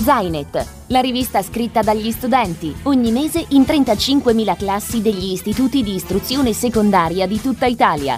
Zainet, la rivista scritta dagli studenti, ogni mese in 35.000 classi degli istituti di istruzione secondaria di tutta Italia.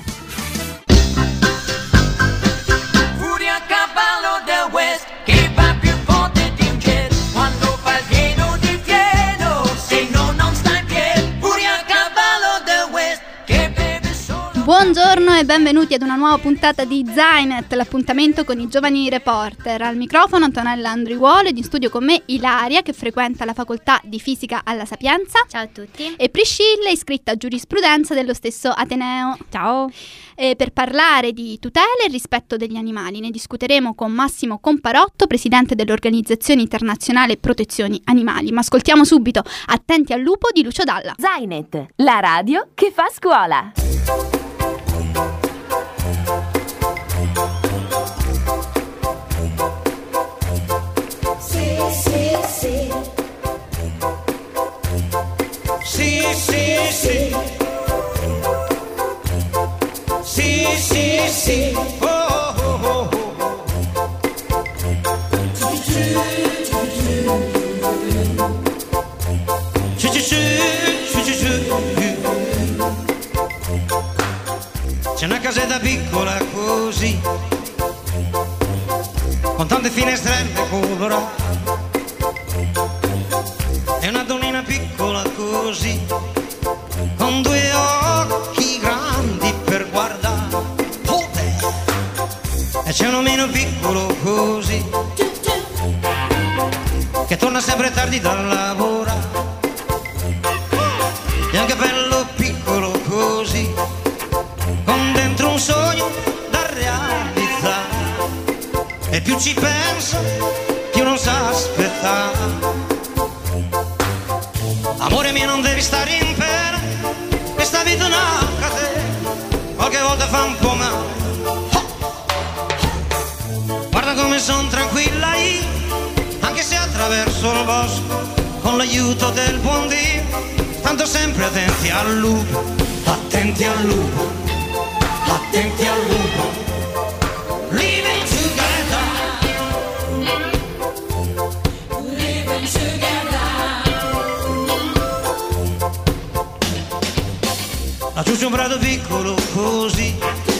Furia a cavallo del West, che va più forte di un jet, quando fa il pieno di fieno, se no non sta in piedi. Furia a cavallo del West, che beve solo. Buongiorno e benvenuti ad una nuova puntata di Zainet, l'appuntamento con i giovani reporter. Al microfono Antonella Andriuolo ed in studio con me Ilaria, che frequenta la facoltà di fisica alla Sapienza. Ciao a tutti. E Priscilla, iscritta a giurisprudenza dello stesso Ateneo. Ciao. Per parlare di tutela e rispetto degli animali ne discuteremo con Massimo Comparotto, presidente dell'Organizzazione Internazionale Protezioni Animali. Ma ascoltiamo subito Attenti al lupo di Lucio Dalla. Zainet, la radio che fa scuola. Sì, sì, sì. Sì, sì, sì. Sì, sì, sì. Oh, oh, oh, oh. C'è una casetta piccola così, con tante finestrelle colorate, e una donnina piccola così, con due occhi grandi per guardare. Oh, e c'è un omino piccolo così, che torna sempre tardi dal lavoro, e un capello piccolo così, con dentro un sogno da realizzare. E più ci penso, più non sa aspettare. Amore mio, non devi stare in pena, questa vita è una catena, qualche volta fa un po' male. Guarda come son tranquilla io, anche se attraverso il bosco, con l'aiuto del buon Dio, tanto sempre attenti al lupo, attenti al lupo, attenti al lupo. Living together, living together. Laggiù c'è un prato piccolo così,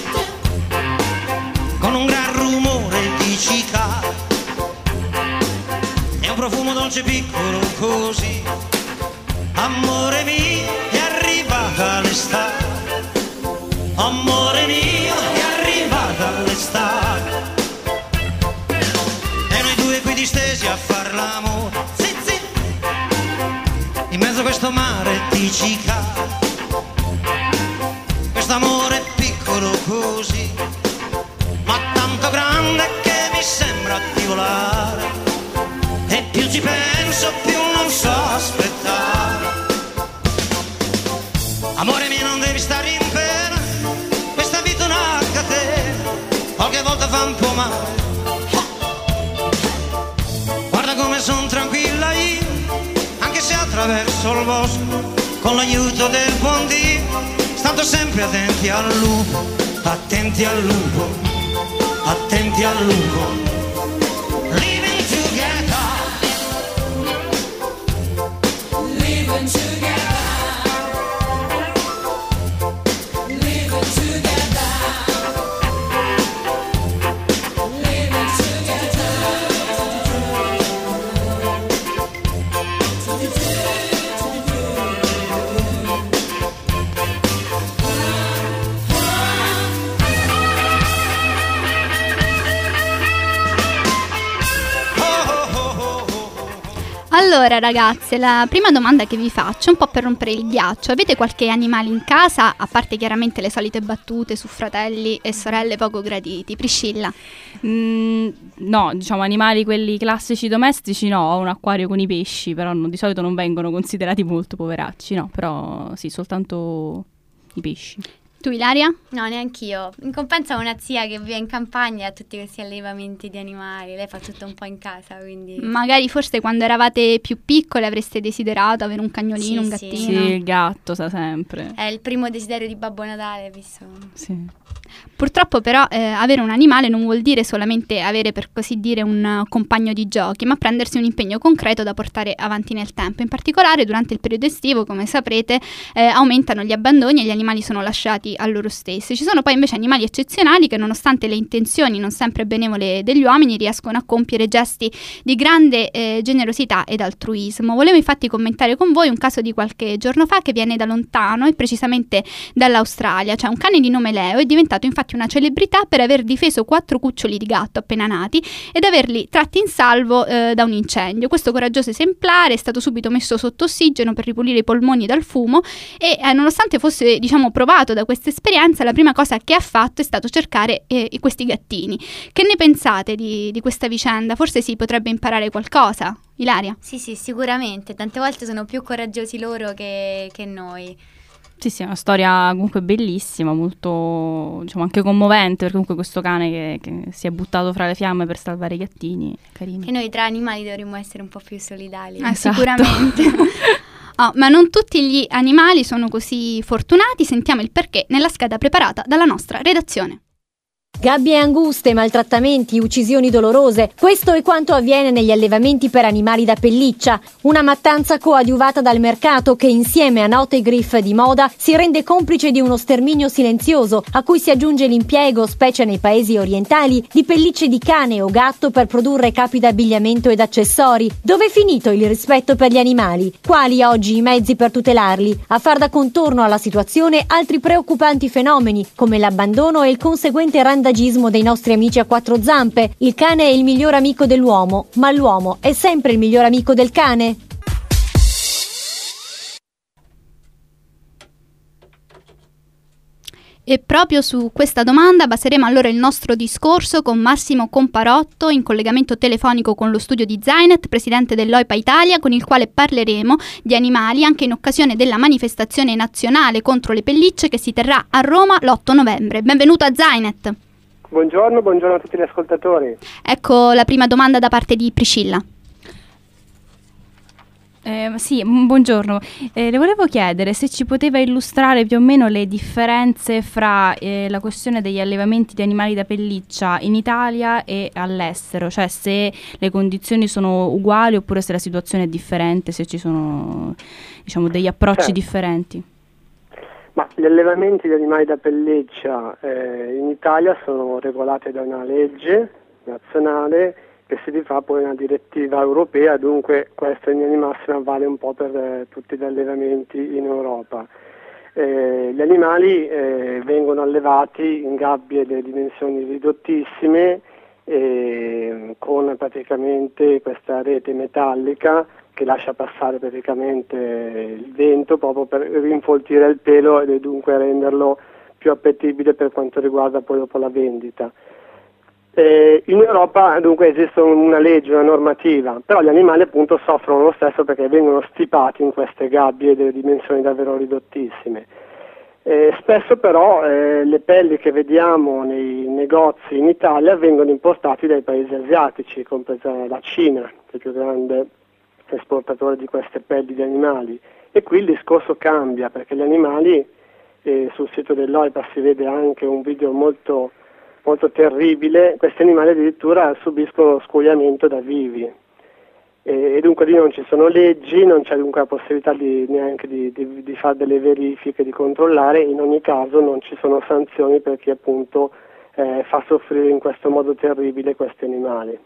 con un gran rumore di cicale, e un profumo dolce piccolo così. Amore mio, è arrivata l'estate. Amore mio, è arrivata l'estate. E noi due qui distesi a far l'amore, sì, sì, in mezzo a questo mare di cicale. Quest'amore piccolo così, ma tanto grande che mi sembra di volare. E più ci penso, più non so aspettare. Amore mio, non devi stare in pena, questa vita è una catena, qualche volta fa un po' male. Guarda come son tranquilla io, anche se attraverso il bosco, con l'aiuto del buon Dio, stando sempre attenti al lupo, attenti al lupo, attenti al lupo. Living together, living together. Allora ragazze, la prima domanda che vi faccio, un po' per rompere il ghiaccio: avete qualche animale in casa, a parte chiaramente le solite battute su fratelli e sorelle poco graditi? Priscilla? No, diciamo animali quelli classici domestici no, ho un acquario con i pesci, però di solito non vengono considerati molto poveracci, no, però sì, soltanto i pesci. Tu Ilaria? No, neanch'io. In compenso ho una zia che vive in campagna e ha tutti questi allevamenti di animali. Lei fa tutto un po' in casa, quindi... Magari forse quando eravate più piccole avreste desiderato avere un cagnolino, un gattino. Sì, il gatto sa sempre. È il primo desiderio di Babbo Natale, visto? Sì. Purtroppo però avere un animale non vuol dire solamente avere, per così dire, un compagno di giochi, ma prendersi un impegno concreto da portare avanti nel tempo. In particolare durante il periodo estivo, come saprete, aumentano gli abbandoni e gli animali sono lasciati a loro stessi. Ci sono poi invece animali eccezionali che, nonostante le intenzioni non sempre benevole degli uomini, riescono a compiere gesti di grande generosità ed altruismo. Volevo infatti commentare con voi un caso di qualche giorno fa che viene da lontano e precisamente dall'Australia. Cioè un cane di nome Leo è diventato infatti una celebrità per aver difeso 4 cuccioli di gatto appena nati ed averli tratti in salvo da un incendio. Questo coraggioso esemplare è stato subito messo sotto ossigeno per ripulire i polmoni dal fumo e nonostante fosse, diciamo, provato da questa esperienza, la prima cosa che ha fatto è stato cercare questi gattini. Che ne pensate di questa vicenda? Forse si potrebbe imparare qualcosa. Ilaria? Sì, sicuramente. Tante volte sono più coraggiosi loro che noi. Sì, è una storia comunque bellissima, molto, diciamo, anche commovente, perché comunque questo cane che si è buttato fra le fiamme per salvare i gattini, carino. Che noi tra animali dovremmo essere un po' più solidali. Esatto. Sicuramente. Ma non tutti gli animali sono così fortunati. Sentiamo il perché nella scheda preparata dalla nostra redazione. Gabbie anguste, maltrattamenti, uccisioni dolorose. Questo è quanto avviene negli allevamenti per animali da pelliccia. Una mattanza coadiuvata dal mercato che, insieme a note griff di moda, si rende complice di uno sterminio silenzioso a cui si aggiunge l'impiego, specie nei paesi orientali, di pellicce di cane o gatto per produrre capi d'abbigliamento ed accessori. Dove è finito il rispetto per gli animali? Quali oggi i mezzi per tutelarli? A far da contorno alla situazione altri preoccupanti fenomeni, come l'abbandono e il conseguente randagismo dei nostri amici a 4 zampe. Il cane è il miglior amico dell'uomo, ma l'uomo è sempre il miglior amico del cane? E proprio su questa domanda baseremo allora il nostro discorso con Massimo Comparotto, in collegamento telefonico con lo studio di Zainet, presidente dell'OIPA Italia, con il quale parleremo di animali anche in occasione della manifestazione nazionale contro le pellicce che si terrà a Roma l'8 novembre. Benvenuto a Zainet. Buongiorno a tutti gli ascoltatori. Ecco la prima domanda da parte di Priscilla. Sì, buongiorno. Le volevo chiedere se ci poteva illustrare più o meno le differenze fra la questione degli allevamenti di animali da pelliccia in Italia e all'estero, cioè se le condizioni sono uguali oppure se la situazione è differente, se ci sono, diciamo, degli approcci differenti. Ma gli allevamenti di animali da pelliccia in Italia sono regolati da una legge nazionale che si rifà poi una direttiva europea, dunque questa in linea di massima vale un po' per tutti gli allevamenti in Europa. Gli animali vengono allevati in gabbie di dimensioni ridottissime con praticamente questa rete metallica che lascia passare praticamente il vento proprio per rinfoltire il pelo e dunque renderlo più appetibile per quanto riguarda poi dopo la vendita. In Europa dunque esiste una legge, una normativa, però gli animali appunto soffrono lo stesso perché vengono stipati in queste gabbie delle dimensioni davvero ridottissime. Spesso però le pelli che vediamo nei negozi in Italia vengono importate dai paesi asiatici, compresa la Cina, che è il più grande esportatore di queste pelli di animali, e qui il discorso cambia perché gli animali, sul sito dell'OIPA si vede anche un video molto terribile, questi animali addirittura subiscono scuoiamento da vivi e dunque lì non ci sono leggi, non c'è dunque la possibilità neanche di fare delle verifiche, di controllare, in ogni caso non ci sono sanzioni per chi appunto fa soffrire in questo modo terribile questi animali.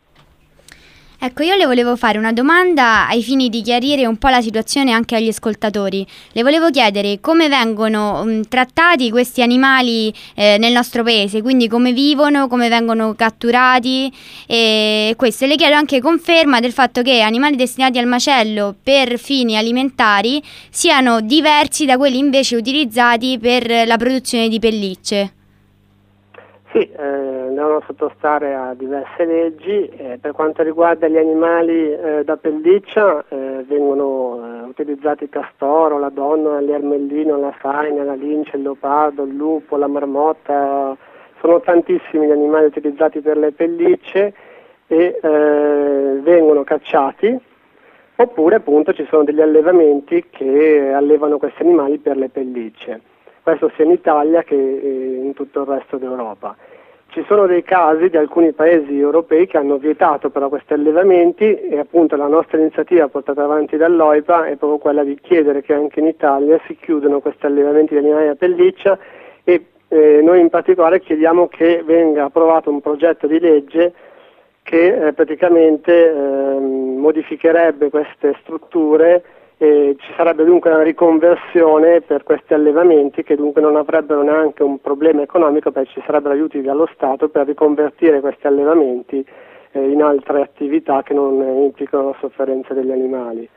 Ecco, io le volevo fare una domanda ai fini di chiarire un po' la situazione anche agli ascoltatori. Le volevo chiedere come vengono trattati questi animali nel nostro paese, quindi come vivono, come vengono catturati e questo. E le chiedo anche conferma del fatto che animali destinati al macello per fini alimentari siano diversi da quelli invece utilizzati per la produzione di pellicce. Sì, devono sottostare a diverse leggi. Per quanto riguarda gli animali da pelliccia vengono utilizzati il castoro, la donna, l'ermellino, la faina, la lince, il leopardo, il lupo, la marmotta. Sono tantissimi gli animali utilizzati per le pellicce e vengono cacciati, oppure appunto ci sono degli allevamenti che allevano questi animali per le pellicce. questo sia in Italia che in tutto il resto d'Europa. Ci sono dei casi di alcuni paesi europei che hanno vietato però questi allevamenti, e appunto la nostra iniziativa portata avanti dall'OIPA è proprio quella di chiedere che anche in Italia si chiudano questi allevamenti di animali a pelliccia, e noi in particolare chiediamo che venga approvato un progetto di legge che praticamente modificherebbe queste strutture. Ci sarebbe dunque una riconversione per questi allevamenti, che dunque non avrebbero neanche un problema economico, perché ci sarebbero aiuti dallo Stato per riconvertire questi allevamenti in altre attività che non implicano la sofferenza degli animali.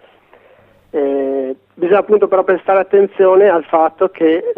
Bisogna appunto però prestare attenzione al fatto che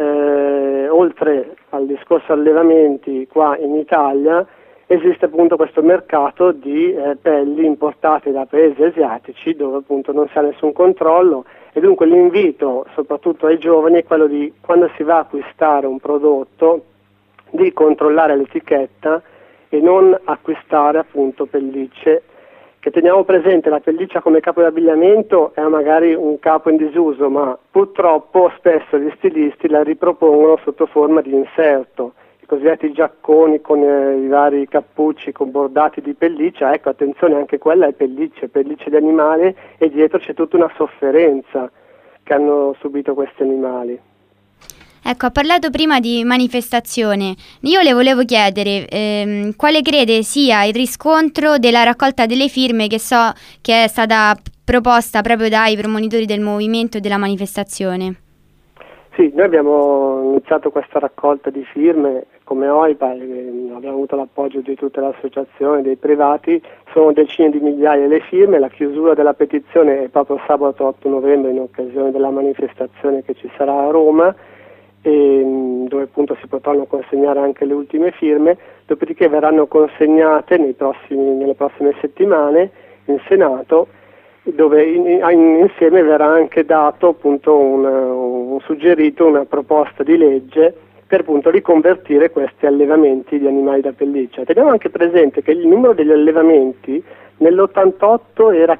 oltre al discorso allevamenti qua in Italia esiste appunto questo mercato di pelli importate da paesi asiatici, dove appunto non si ha nessun controllo, e dunque l'invito soprattutto ai giovani è quello di, quando si va a acquistare un prodotto, di controllare l'etichetta e non acquistare appunto pellicce, che teniamo presente la pelliccia come capo di abbigliamento è magari un capo in disuso, ma purtroppo spesso gli stilisti la ripropongono sotto forma di inserto. I cosiddetti giacconi con i vari cappucci con bordati di pelliccia, ecco, attenzione, anche quella è pelliccia di animale, e dietro c'è tutta una sofferenza che hanno subito questi animali. Ecco, ha parlato prima di manifestazione. Io le volevo chiedere quale crede sia il riscontro della raccolta delle firme che so che è stata proposta proprio dai promonitori del movimento e della manifestazione. Sì, noi abbiamo iniziato questa raccolta di firme come OIPA, abbiamo avuto l'appoggio di tutte le associazioni, dei privati, sono decine di migliaia le firme, la chiusura della petizione è proprio sabato 8 novembre in occasione della manifestazione che ci sarà a Roma, dove appunto si potranno consegnare anche le ultime firme, dopodiché verranno consegnate nelle prossime settimane in Senato, dove insieme verrà anche dato appunto un suggerito, una proposta di legge per appunto riconvertire questi allevamenti di animali da pelliccia. Teniamo anche presente che il numero degli allevamenti nell'88 era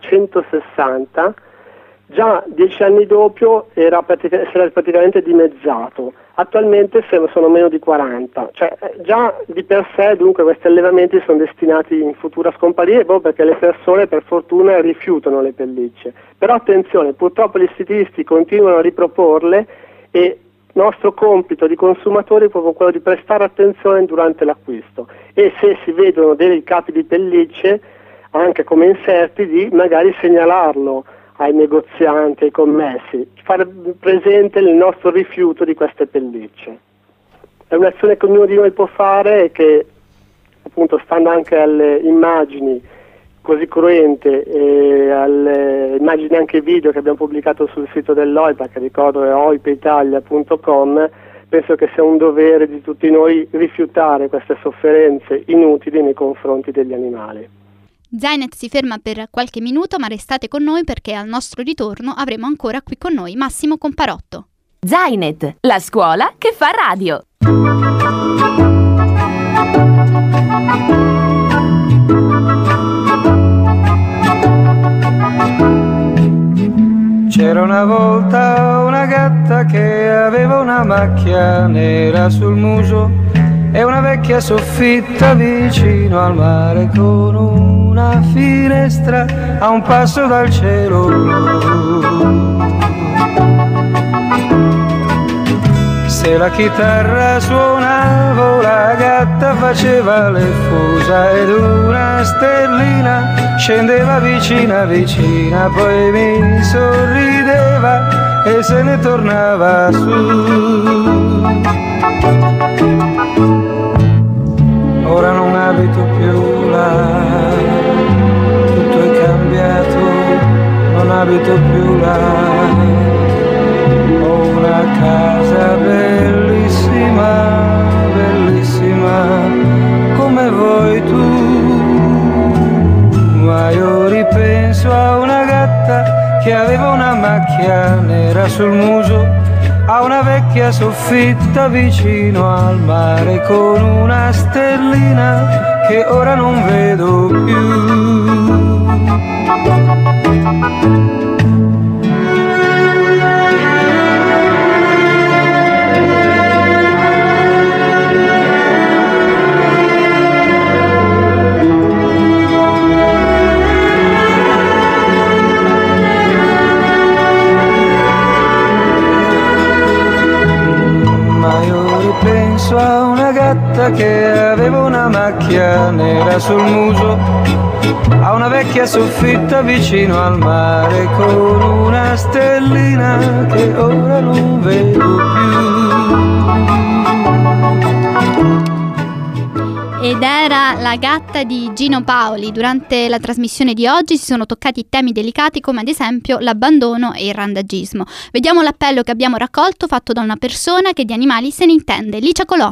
160, già 10 anni dopo si era praticamente dimezzato, attualmente sono meno di 40, cioè già di per sé dunque questi allevamenti sono destinati in futuro a scomparire, proprio perché le persone per fortuna rifiutano le pellicce. Però attenzione, purtroppo gli stilisti continuano a riproporle, e nostro compito di consumatori è proprio quello di prestare attenzione durante l'acquisto, e se si vedono dei capi di pellicce anche come inserti, di magari segnalarlo ai negozianti, ai commessi, fare presente il nostro rifiuto di queste pellicce. È un'azione che ognuno di noi può fare, e che appunto, stando anche alle immagini così cruente e alle immagini anche video che abbiamo pubblicato sul sito dell'OIPA, che ricordo è oipaitalia.com, penso che sia un dovere di tutti noi rifiutare queste sofferenze inutili nei confronti degli animali. Zainet si ferma per qualche minuto, ma restate con noi perché al nostro ritorno avremo ancora qui con noi Massimo Comparotto. Zainet, la scuola che fa radio. C'era una volta una gatta che aveva una macchia nera sul muso e una vecchia soffitta vicino al mare con una finestra a un passo dal cielo blu. Se la chitarra suonavo, la gatta faceva le fusa ed una stellina scendeva vicina vicina, poi mi sorrideva e se ne tornava su. Ora non abito più là, tutto è cambiato, non abito più là. Ho una casa bellissima, bellissima, come vuoi tu. Ma io ripenso a una gatta che aveva una macchia nera sul muso, a una vecchia soffitta vicino al mare con una stellina che ora non vedo più. nera sul muso, a una vecchia soffitta vicino al mare con una stellina che ora non vedo più. Ed era La gatta di Gino Paoli. Durante la trasmissione di oggi si sono toccati temi delicati come ad esempio l'abbandono e il randagismo. Vediamo l'appello che abbiamo raccolto fatto da una persona che di animali se ne intende, Licia Colò.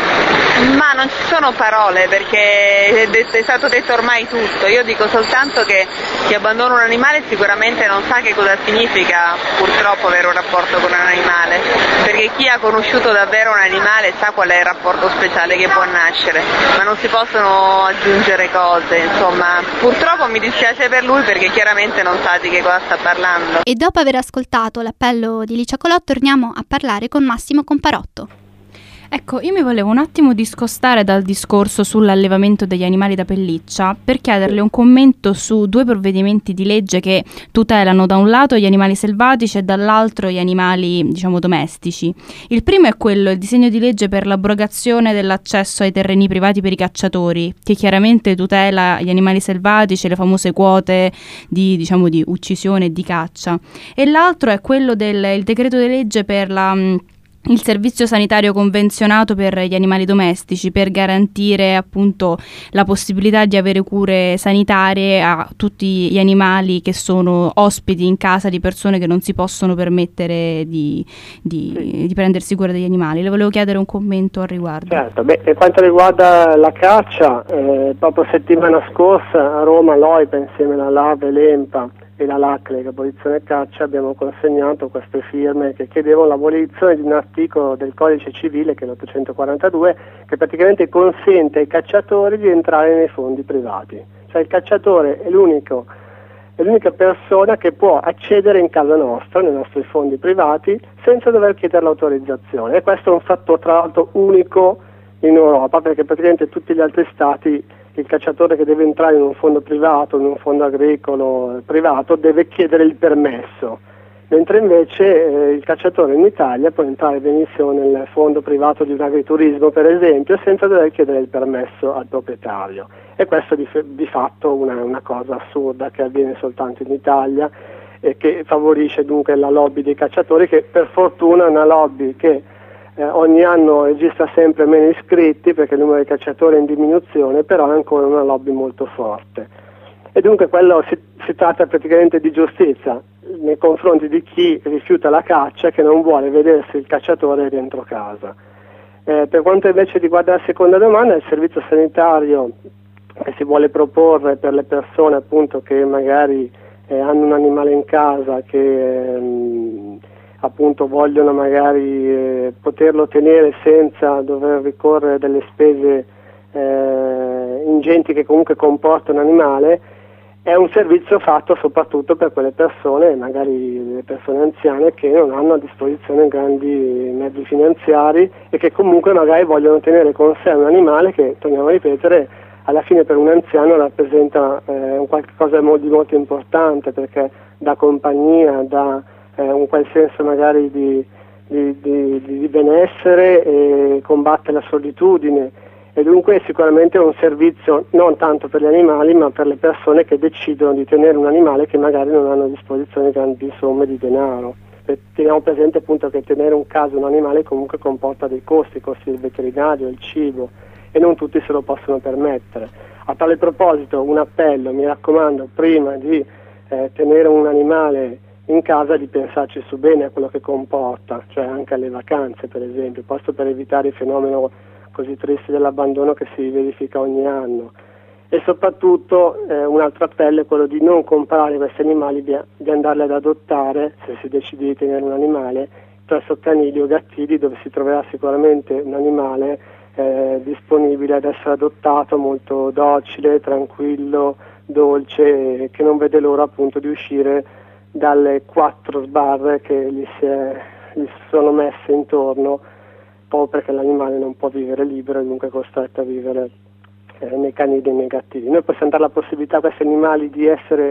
Ma non ci sono parole perché è stato detto ormai tutto. Io dico soltanto che chi abbandona un animale sicuramente non sa che cosa significa purtroppo avere un rapporto con un animale, perché chi ha conosciuto davvero un animale sa qual è il rapporto speciale che può nascere, ma non si possono aggiungere cose, insomma. Purtroppo mi dispiace per lui perché chiaramente non sa di che cosa sta parlando. E dopo aver ascoltato l'appello di Licia Colò torniamo a parlare con Massimo Comparotto. Ecco, io mi volevo un attimo discostare dal discorso sull'allevamento degli animali da pelliccia per chiederle un commento su 2 provvedimenti di legge che tutelano da un lato gli animali selvatici e dall'altro gli animali, diciamo, domestici. Il primo è il disegno di legge per l'abrogazione dell'accesso ai terreni privati per i cacciatori, che chiaramente tutela gli animali selvatici e le famose quote di uccisione e di caccia. E l'altro è quello del decreto di legge per il servizio sanitario convenzionato per gli animali domestici, per garantire appunto la possibilità di avere cure sanitarie a tutti gli animali che sono ospiti in casa di persone che non si possono permettere di prendersi cura degli animali. Le volevo chiedere un commento al riguardo. Certo, per quanto riguarda la caccia, proprio settimana scorsa a Roma l'OIPA insieme alla LAV e l'EMPA e la LACLE, che abolizione caccia, abbiamo consegnato queste firme che chiedevano l'abolizione di un articolo del codice civile, che è l'842, che praticamente consente ai cacciatori di entrare nei fondi privati. Cioè il cacciatore è l'unica persona che può accedere in casa nostra, nei nostri fondi privati, senza dover chiedere l'autorizzazione. E questo è un fatto tra l'altro unico in Europa, perché praticamente tutti gli altri stati il cacciatore che deve entrare in un fondo privato, in un fondo agricolo privato, deve chiedere il permesso, mentre invece il cacciatore in Italia può entrare benissimo nel fondo privato di un agriturismo, per esempio, senza dover chiedere il permesso al proprietario. E questo di fatto una cosa assurda che avviene soltanto in Italia e che favorisce dunque la lobby dei cacciatori, che per fortuna è una lobby che ogni anno registra sempre meno iscritti perché il numero dei cacciatori è in diminuzione, però è ancora una lobby molto forte. E dunque si tratta praticamente di giustizia nei confronti di chi rifiuta la caccia, che non vuole vedersi il cacciatore dentro casa. Per quanto invece riguarda la seconda domanda, il servizio sanitario che si vuole proporre per le persone appunto che magari hanno un animale in casa, che appunto vogliono magari poterlo tenere senza dover ricorrere delle spese ingenti che comunque comporta un animale, è un servizio fatto soprattutto per quelle persone, magari le persone anziane, che non hanno a disposizione grandi mezzi finanziari e che comunque magari vogliono tenere con sé un animale che, torniamo a ripetere, alla fine per un anziano rappresenta un qualcosa di molto importante, perché dà compagnia, dà un quel senso magari di benessere e combatte la solitudine, e dunque sicuramente è un servizio non tanto per gli animali ma per le persone che decidono di tenere un animale che magari non hanno a disposizione grandi somme di denaro. Teniamo presente appunto che tenere un animale comunque comporta dei costi del veterinario, il cibo, e non tutti se lo possono permettere. A tale proposito un appello, mi raccomando, prima di tenere un animale in casa, di pensarci su bene a quello che comporta, cioè anche alle vacanze per esempio, posto per evitare il fenomeno così triste dell'abbandono che si verifica ogni anno. E soprattutto un altro appello è quello di non comprare questi animali, di andarli ad adottare, se si decide di tenere un animale, presso canili o gattili, dove si troverà sicuramente un animale disponibile ad essere adottato, molto docile, tranquillo, dolce, che non vede l'ora appunto di uscire dalle 4 sbarre che gli sono messe intorno, proprio perché l'animale non può vivere libero e dunque è costretto a vivere nei canili e nei gattili. Noi possiamo dare la possibilità a questi animali di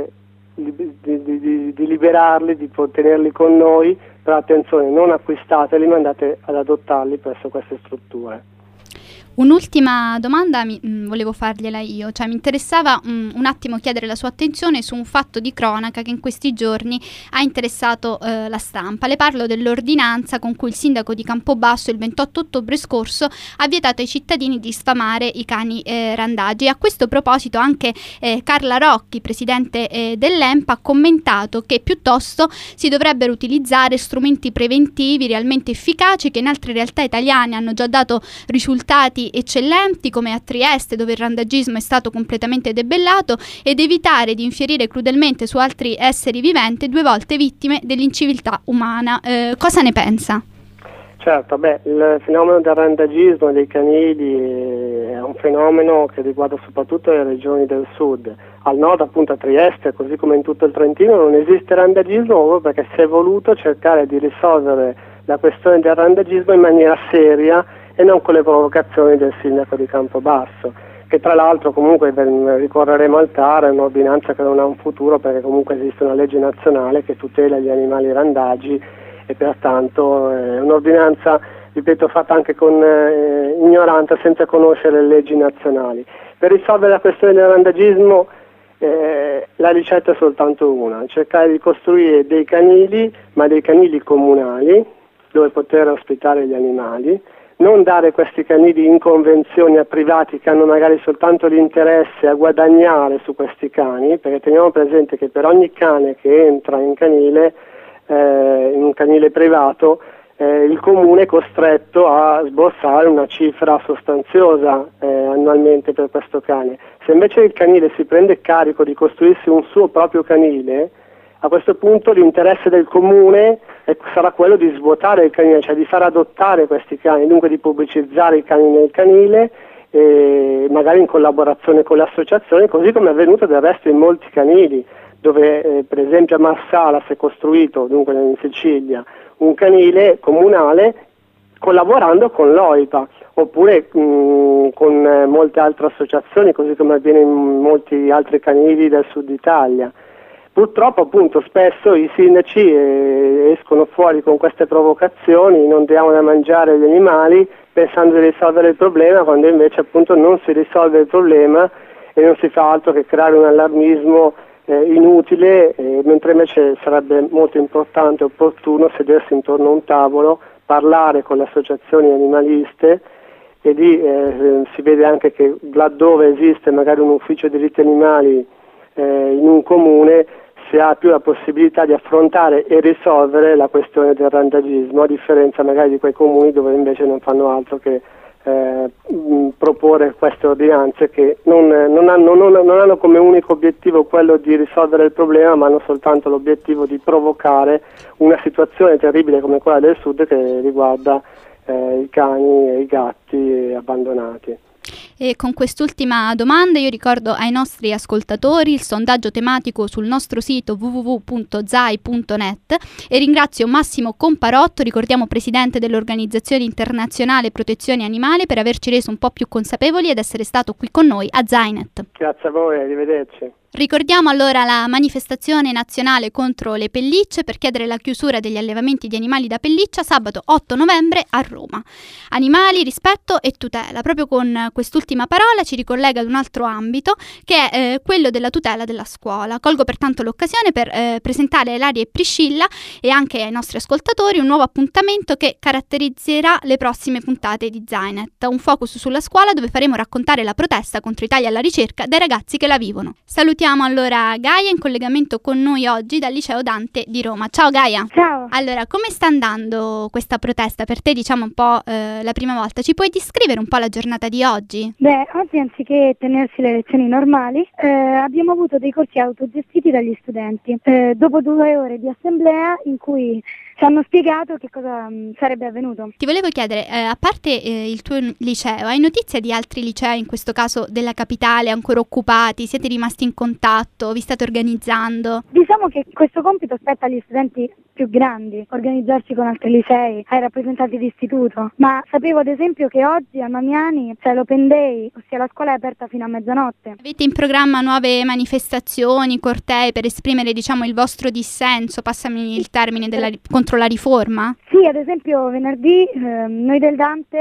liberarli, di tenerli con noi, però attenzione, non acquistateli, ma andate ad adottarli presso queste strutture. Un'ultima domanda volevo fargliela io, cioè mi interessava un attimo chiedere la sua attenzione su un fatto di cronaca che in questi giorni ha interessato la stampa. Le parlo dell'ordinanza con cui il sindaco di Campobasso il 28 ottobre scorso ha vietato ai cittadini di sfamare i cani randagi. A questo proposito anche Carla Rocchi, presidente dell'ENPA, ha commentato che piuttosto si dovrebbero utilizzare strumenti preventivi realmente efficaci che in altre realtà italiane hanno già dato risultati eccellenti, come a Trieste, dove il randagismo è stato completamente debellato, ed evitare di infierire crudelmente su altri esseri viventi 2 volte vittime dell'inciviltà umana. Cosa ne pensa? Certo, il fenomeno del randagismo e dei canili è un fenomeno che riguarda soprattutto le regioni del sud. Al nord, appunto a Trieste, così come in tutto il Trentino, non esiste randagismo proprio perché si è voluto cercare di risolvere la questione del randagismo in maniera seria e non con le provocazioni del sindaco di Campobasso, che tra l'altro comunque ricorreremo al TAR, è un'ordinanza che non ha un futuro perché comunque esiste una legge nazionale che tutela gli animali randagi e pertanto è un'ordinanza, ripeto, fatta anche con ignoranza, senza conoscere le leggi nazionali. Per risolvere la questione del randagismo la ricetta è soltanto una: cercare di costruire dei canili, ma dei canili comunali, dove poter ospitare gli animali, non dare questi canili in convenzioni a privati che hanno magari soltanto l'interesse a guadagnare su questi cani, perché teniamo presente che per ogni cane che entra in un canile privato, il comune è costretto a sborsare una cifra sostanziosa annualmente per questo cane. Se invece il canile si prende carico di costruirsi un suo proprio canile, a questo punto l'interesse del comune sarà quello di svuotare il canile, cioè di far adottare questi cani, dunque di pubblicizzare i cani nel canile, magari in collaborazione con le associazioni, così come è avvenuto del resto in molti canili, dove per esempio a Marsala si è costruito, dunque in Sicilia, un canile comunale collaborando con l'OIPA, oppure con molte altre associazioni, così come avviene in molti altri canili del sud Italia. Purtroppo appunto spesso i sindaci escono fuori con queste provocazioni: non diamo da mangiare agli animali, pensando di risolvere il problema, quando invece appunto non si risolve il problema e non si fa altro che creare un allarmismo inutile, mentre invece sarebbe molto importante e opportuno sedersi intorno a un tavolo, parlare con le associazioni animaliste e si vede anche che laddove esiste magari un ufficio diritti animali in un comune, si ha più la possibilità di affrontare e risolvere la questione del randagismo, a differenza magari di quei comuni dove invece non fanno altro che proporre queste ordinanze che non hanno come unico obiettivo quello di risolvere il problema, ma hanno soltanto l'obiettivo di provocare una situazione terribile come quella del sud che riguarda i cani e i gatti abbandonati. E con quest'ultima domanda io ricordo ai nostri ascoltatori il sondaggio tematico sul nostro sito www.zai.net e ringrazio Massimo Comparotto, ricordiamo presidente dell'Organizzazione Internazionale Protezione Animale, per averci reso un po' più consapevoli ed essere stato qui con noi a ZaiNet. Grazie a voi, arrivederci. Ricordiamo allora la manifestazione nazionale contro le pellicce per chiedere la chiusura degli allevamenti di animali da pelliccia sabato 8 novembre a Roma. Animali, rispetto e tutela. Proprio con quest'ultima parola ci ricollega ad un altro ambito che è quello della tutela della scuola. Colgo pertanto l'occasione per presentare a Ilaria e Priscilla e anche ai nostri ascoltatori un nuovo appuntamento che caratterizzerà le prossime puntate di ZaiNet. Un focus sulla scuola dove faremo raccontare la protesta contro i tagli alla ricerca dai ragazzi che la vivono. Salutiamo allora Gaia in collegamento con noi oggi dal Liceo Dante di Roma. Ciao Gaia. Ciao. Allora, come sta andando questa protesta? Per te diciamo un po' la prima volta. Ci puoi descrivere un po' la giornata di oggi? Beh, oggi anziché tenersi le lezioni normali abbiamo avuto dei corsi autogestiti dagli studenti. Dopo 2 ore di assemblea in cui ci hanno spiegato che cosa sarebbe avvenuto. Ti volevo chiedere, a parte il tuo liceo, hai notizia di altri licei, in questo caso della capitale, ancora occupati? Siete rimasti in contatto? Vi state organizzando? Diciamo che questo compito spetta agli studenti più grandi, organizzarsi con altri licei, ai rappresentanti di istituto, ma sapevo ad esempio che oggi a Mamiani c'è l'Open Day, ossia la scuola è aperta fino a mezzanotte. Avete in programma nuove manifestazioni, cortei per esprimere diciamo il vostro dissenso, passami il termine, contro la riforma? Sì, ad esempio venerdì noi del Dante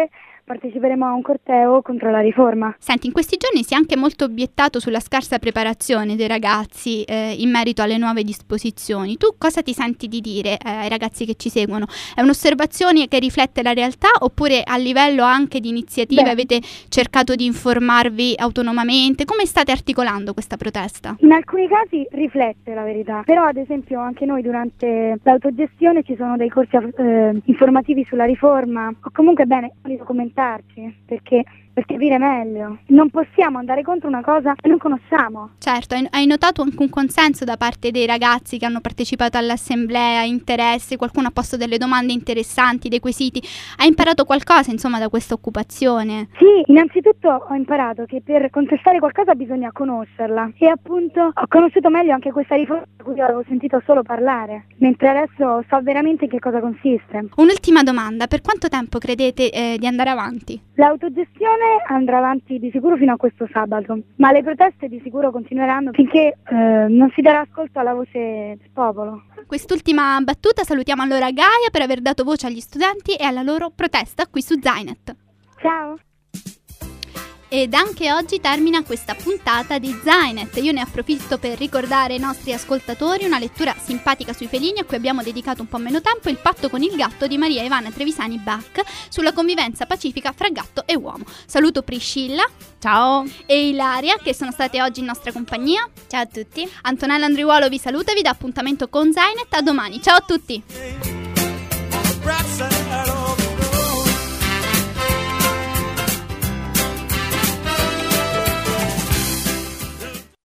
parteciperemo a un corteo contro la riforma. Senti, in questi giorni si è anche molto obiettato sulla scarsa preparazione dei ragazzi in merito alle nuove disposizioni. Tu cosa ti senti di dire ai ragazzi che ci seguono? È un'osservazione che riflette la realtà, oppure a livello anche di iniziative avete cercato di informarvi autonomamente? Come state articolando questa protesta? In alcuni casi riflette la verità, però ad esempio anche noi durante l'autogestione ci sono dei corsi informativi sulla riforma, o comunque bene di documentarci per capire meglio. Non possiamo andare contro una cosa che non conosciamo. Certo, hai notato anche un consenso da parte dei ragazzi che hanno partecipato all'assemblea, interesse, qualcuno ha posto delle domande interessanti, dei quesiti. Hai imparato qualcosa, insomma, da questa occupazione? Sì, innanzitutto ho imparato che per contestare qualcosa bisogna conoscerla, e appunto ho conosciuto meglio anche questa riforma di cui avevo sentito solo parlare, mentre adesso so veramente in che cosa consiste. Un'ultima domanda, per quanto tempo credete di andare avanti? L'autogestione andrà avanti di sicuro fino a questo sabato, ma le proteste di sicuro continueranno finché non si darà ascolto alla voce del popolo. Quest'ultima battuta salutiamo allora Gaia per aver dato voce agli studenti e alla loro protesta qui su Zainet. Ciao! Ed anche oggi termina questa puntata di Zainet. Io ne approfitto per ricordare ai nostri ascoltatori una lettura simpatica sui felini a cui abbiamo dedicato un po' meno tempo: Il patto con il gatto di Maria Ivana Trevisani Bach, sulla convivenza pacifica fra gatto e uomo. Saluto Priscilla, ciao, e Ilaria, che sono state oggi in nostra compagnia. Ciao a tutti. Antonella Andriuolo vi saluta e vi dà appuntamento con Zainet. A domani, ciao a tutti.